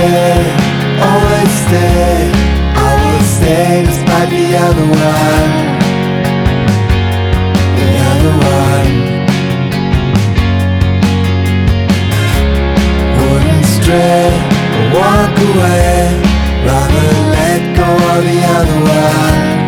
stay, always stay. I will stay despite the other one. The other one wouldn't stray or walk away, rather let go of the other one.